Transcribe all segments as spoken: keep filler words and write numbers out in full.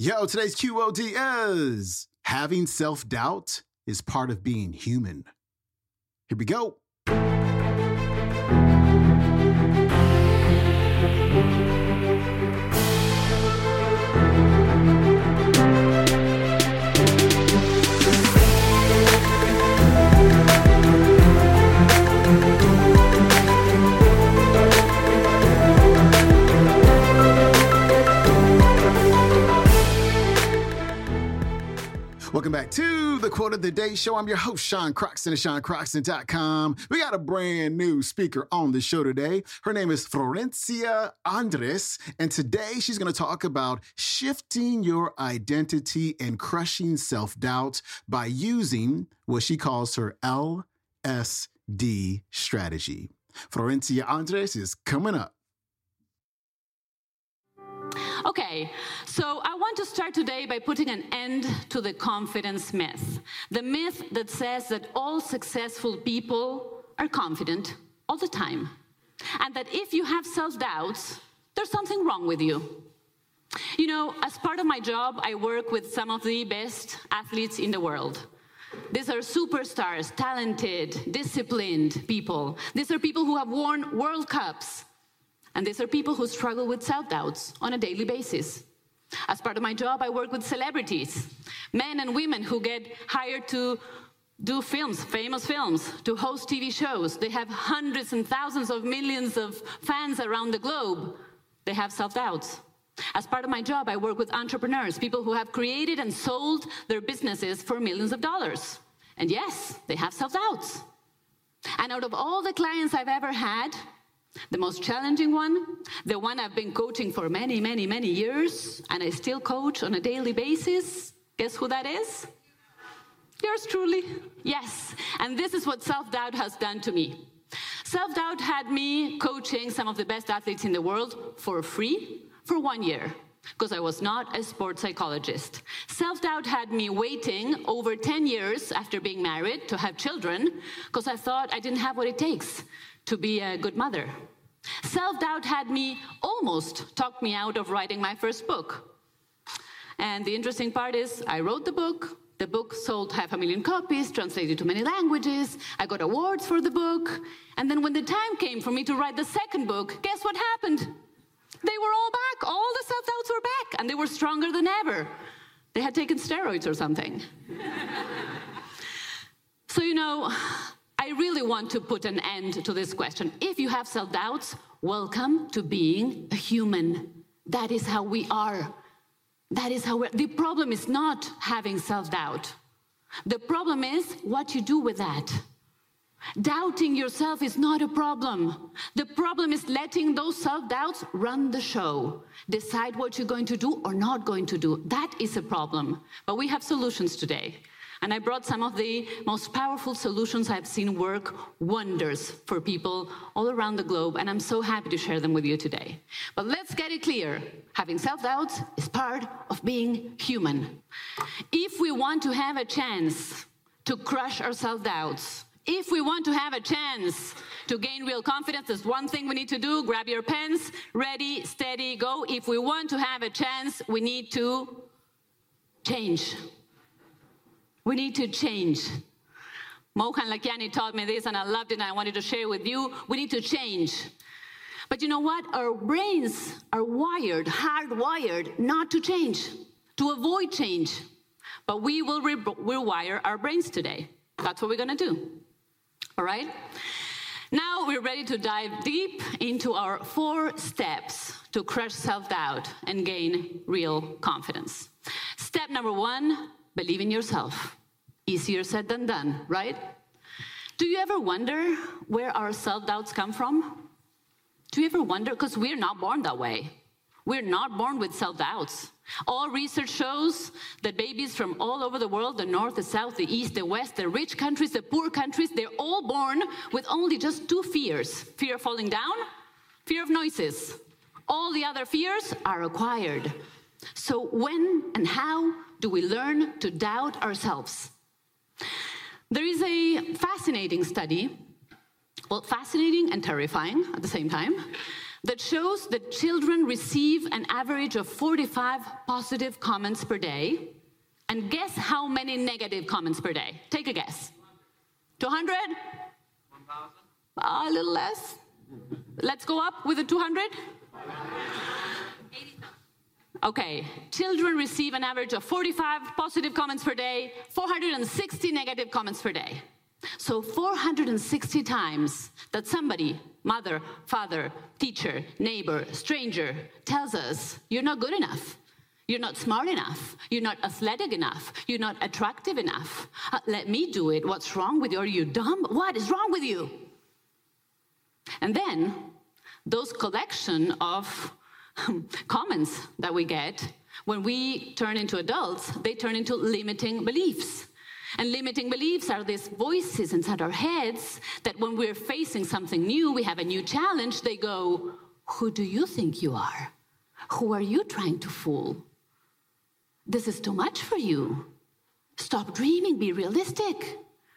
Yo, today's Q O D is having self-doubt is part of being human. Here we go. Welcome back to the Quote of the Day Show. I'm your host, Sean Croxton of Sean Croxton dot com. We got a brand new speaker on the show today. Her name is Florencia Andres, and today she's going to talk about shifting your identity and crushing self-doubt by using what she calls her L S D strategy. Florencia Andres is coming up. Okay, so I want to start today by putting an end to the confidence myth. The myth that says that all successful people are confident all the time, and that if you have self-doubts, there's something wrong with you. You know, as part of my job, I work with some of the best athletes in the world. These are superstars, talented, disciplined people. These are people who have won World Cups. And these are people who struggle with self-doubts on a daily basis. As part of my job, I work with celebrities, men and women who get hired to do films, famous films, to host T V shows. They have hundreds and thousands of millions of fans around the globe. They have self-doubts. As part of my job, I work with entrepreneurs, people who have created and sold their businesses for millions of dollars. And yes, they have self-doubts. And out of all the clients I've ever had, the most challenging one, the one I've been coaching for many, many, many years, and I still coach on a daily basis, guess who that is? Yours truly. Yes. And this is what self-doubt has done to me. Self-doubt had me coaching some of the best athletes in the world for free for one year, because I was not a sports psychologist. Self-doubt had me waiting over ten years after being married to have children, because I thought I didn't have what it takes to be a good mother. Self-doubt had me almost talk me out of writing my first book. And the interesting part is, I wrote the book, the book sold half a million copies, translated to many languages, I got awards for the book, and then when the time came for me to write the second book, guess what happened? They were all back, all the self-doubts were back, and they were stronger than ever. They had taken steroids or something. So, you know, I really want to put an end to this question. If you have self-doubts, welcome to being a human. That is how we are. That is how we're... The problem is not having self-doubt. The problem is what you do with that. Doubting yourself is not a problem. The problem is letting those self-doubts run the show. Decide what you're going to do or not going to do. That is a problem. But we have solutions today. And I brought some of the most powerful solutions I've seen work wonders for people all around the globe, and I'm so happy to share them with you today. But let's get it clear. Having self-doubts is part of being human. If we want to have a chance to crush our self-doubts, if we want to have a chance to gain real confidence, there's one thing we need to do. Grab your pens, ready, steady, go. If we want to have a chance, we need to change. We need to change. Mohan Lakiani taught me this, and I loved it, and I wanted to share it with you. We need to change. But you know what? Our brains are wired, hardwired, not to change, to avoid change. But we will re- rewire our brains today. That's what we're going to do. All right? Now we're ready to dive deep into our four steps to crush self-doubt and gain real confidence. Step number one, believe in yourself. Easier said than done, right? Do you ever wonder where our self-doubts come from? Do you ever wonder? Because we're not born that way. We're not born with self-doubts. All research shows that babies from all over the world, the north, the south, the east, the west, the rich countries, the poor countries, they're all born with only just two fears. Fear of falling down, fear of noises. All the other fears are acquired. So when and how do we learn to doubt ourselves? There is a fascinating study, well, fascinating and terrifying at the same time, that shows that children receive an average of forty-five positive comments per day. And guess how many negative comments per day? Take a guess. two hundred? one thousand? Uh, a little less. Let's go up with the two hundred. Okay, children receive an average of forty-five positive comments per day, four hundred sixty negative comments per day. So four hundred sixty times that somebody, mother, father, teacher, neighbor, stranger, tells us, you're not good enough, you're not smart enough, you're not athletic enough, you're not attractive enough. Uh, let me do it. What's wrong with you? Are you dumb? What is wrong with you? And then those collection of comments that we get, when we turn into adults, they turn into limiting beliefs. And limiting beliefs are these voices inside our heads that when we're facing something new, we have a new challenge, they go, who do you think you are? Who are you trying to fool? This is too much for you. Stop dreaming, be realistic.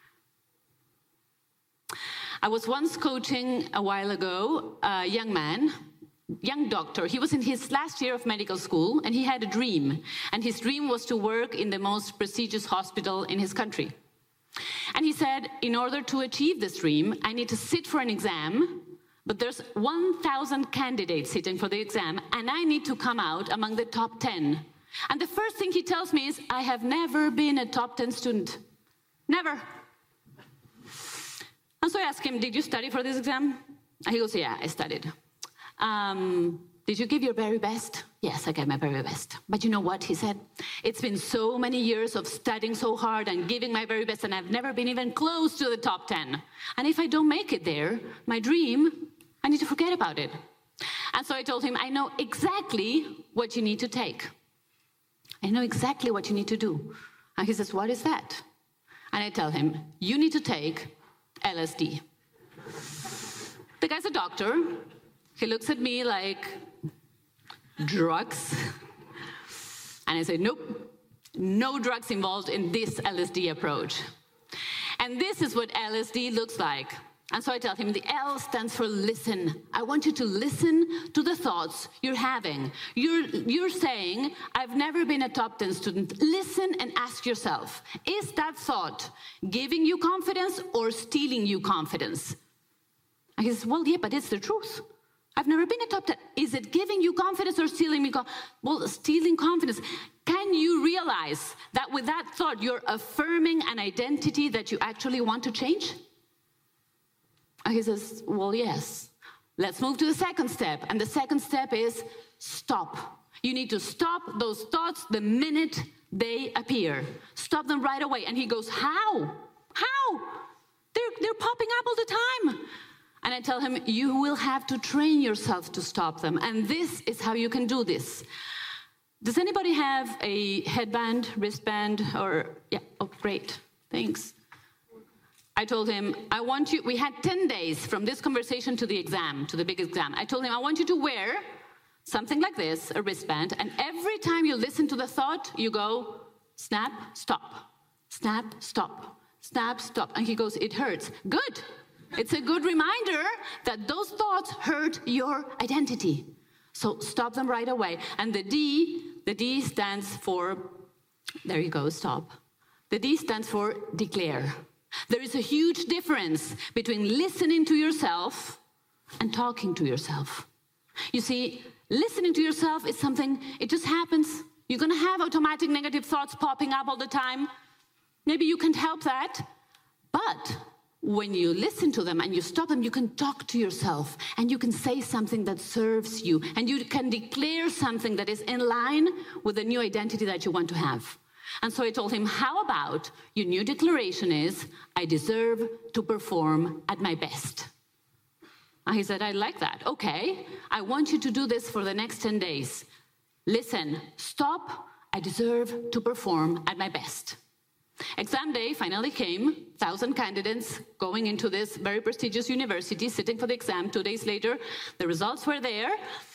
I was once coaching a while ago a young man, young doctor. He was in his last year of medical school, and he had a dream. And his dream was to work in the most prestigious hospital in his country. And he said, in order to achieve this dream, I need to sit for an exam, but there's one thousand candidates sitting for the exam, and I need to come out among the top ten. And the first thing he tells me is, I have never been a top ten student. Never. And so I asked him, did you study for this exam? And he goes, yeah, I studied. Um, did you give your very best? Yes, I gave my very best. But you know what, he said, it's been so many years of studying so hard and giving my very best, and I've never been even close to the top ten. And if I don't make it there, my dream, I need to forget about it. And so I told him, I know exactly what you need to take. I know exactly what you need to do. And he says, what is that? And I tell him, you need to take L S D. The guy's a doctor. He looks at me like, drugs? And I say, nope, no drugs involved in this L S D approach. And this is what L S D looks like. And so I tell him, the L stands for listen. I want you to listen to the thoughts you're having. You're, you're saying, I've never been a top ten student. Listen and ask yourself, is that thought giving you confidence or stealing you confidence? And he says, well, yeah, but it's the truth. I've never been a top ten. Is it giving you confidence or stealing me confidence? Well, stealing confidence. Can you realize that with that thought, you're affirming an identity that you actually want to change? And he says, well, yes. Let's move to the second step. And the second step is stop. You need to stop those thoughts the minute they appear. Stop them right away. And he goes, how? How? They're, they're popping up all the time. And I tell him, you will have to train yourself to stop them. And this is how you can do this. Does anybody have a headband, wristband, or, yeah, oh, great, thanks. I told him, I want you, we had ten days from this conversation to the exam, to the big exam. I told him, I want you to wear something like this, a wristband, and every time you listen to the thought, you go, snap, stop, snap, stop, snap, stop. And he goes, it hurts. Good. It's a good reminder that those thoughts hurt your identity. So stop them right away. And the D, the D stands for, there you go, stop. The D stands for declare. There is a huge difference between listening to yourself and talking to yourself. You see, listening to yourself is something, it just happens. You're going to have automatic negative thoughts popping up all the time. Maybe you can't help that. But when you listen to them and you stop them, you can talk to yourself and you can say something that serves you and you can declare something that is in line with the new identity that you want to have. And so I told him, how about your new declaration is, I deserve to perform at my best. And he said, I like that. Okay, I want you to do this for the next ten days. Listen, stop, I deserve to perform at my best. Exam day finally came, thousand candidates going into this very prestigious university, sitting for the exam. Two days later, the results were there.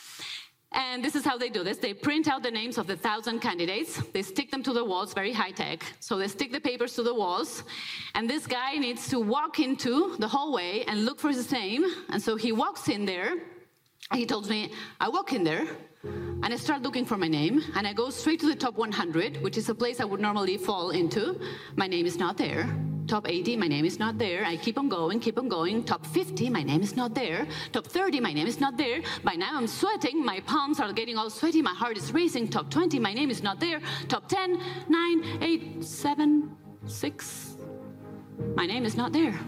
And this is how they do this. They print out the names of the thousand candidates. They stick them to the walls, very high tech. So they stick the papers to the walls. And this guy needs to walk into the hallway and look for his name. And so he walks in there. he told me, I walk in there, and I start looking for my name, and I go straight to the top one hundred, which is a place I would normally fall into. My name is not there. Top eighty, my name is not there. I keep on going, keep on going. Top fifty, my name is not there. Top thirty, my name is not there. By now I'm sweating, my palms are getting all sweaty, my heart is racing. Top twenty, my name is not there. Top ten, nine, eight, seven, six, my name is not there.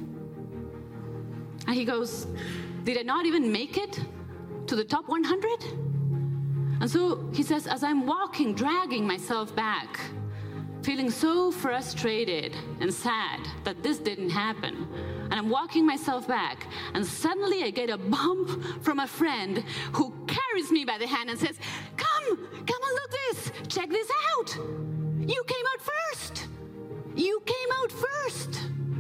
And he goes, did I not even make it to the top one hundred? And so he says, as I'm walking, dragging myself back, feeling so frustrated and sad that this didn't happen, and I'm walking myself back, and suddenly I get a bump from a friend who carries me by the hand and says, come, come and look this, check this out. You came out first. You came out first.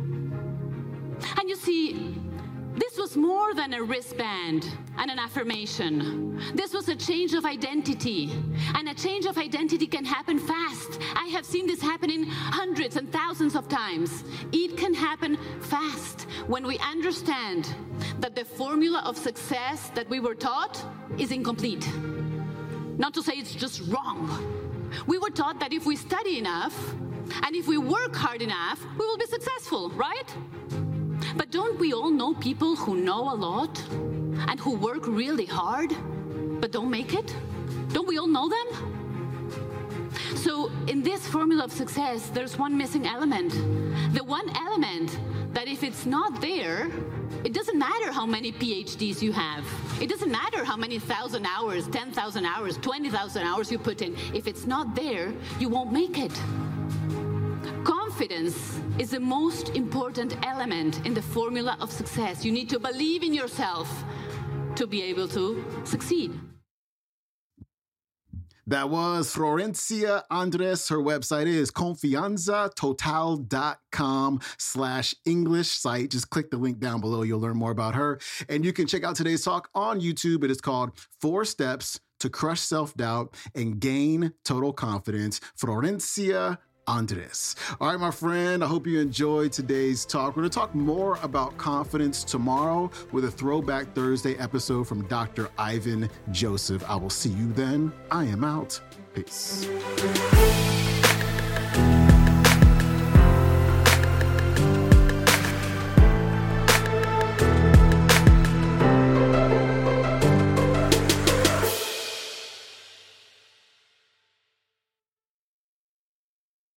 And you see, this was more than a wristband and an affirmation. This was a change of identity. And a change of identity can happen fast. I have seen this happening hundreds and thousands of times. It can happen fast when we understand that the formula of success that we were taught is incomplete. Not to say it's just wrong. We were taught that if we study enough and if we work hard enough, we will be successful, right? But don't we all know people who know a lot and who work really hard but don't make it? Don't we all know them? So in this formula of success, there's one missing element. The one element that if it's not there, it doesn't matter how many P H Ds you have. It doesn't matter how many thousand hours, ten thousand hours, twenty thousand hours you put in. If it's not there, you won't make it. Confidence is the most important element in the formula of success. You need to believe in yourself to be able to succeed. That was Florencia Andres. Her website is confianzatotal.com slash English site. Just click the link down below. You'll learn more about her. And you can check out today's talk on YouTube. It is called Four Steps to Crush Self-Doubt and Gain Total Confidence. Florencia Andres. All right, my friend, I hope you enjoyed today's talk. We're going to talk more about confidence tomorrow with a Throwback Thursday episode from Doctor Ivan Joseph. I will see you then. I am out. Peace.